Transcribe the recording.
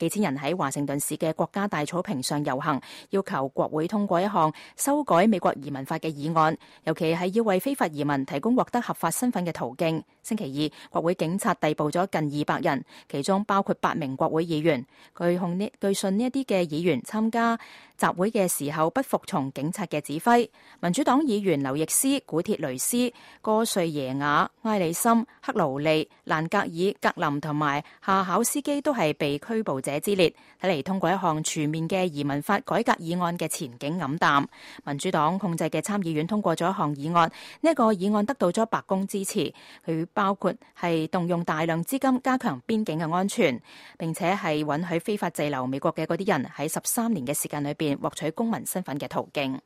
幾千人喺華盛頓市嘅國家大草坪上遊行，要求國會通過一項修改美國移民法嘅議案，尤其係要為非法移民提供獲得合法身份嘅途徑。星期二，國會警察逮捕咗近200人，其中包括8名國會議員。據信呢一啲嘅議員參加集會嘅時候不服從警察嘅指揮。民主黨議員劉易斯、古鐵雷斯、戈瑞耶瓦、埃里森、克勞利、蘭格爾、格林同埋夏考斯基都係被拘捕者之列。睇嚟通過一項全面嘅移民法改革議案嘅前景黯淡。民主黨控制嘅參議院通過咗一項議案，呢一個議案得到咗白宮支持，佢包括係動用大量資金加強邊境嘅安全，並且係允許非法滯留美國嘅嗰啲人喺13年嘅時間裏邊獲取公民身份嘅途徑。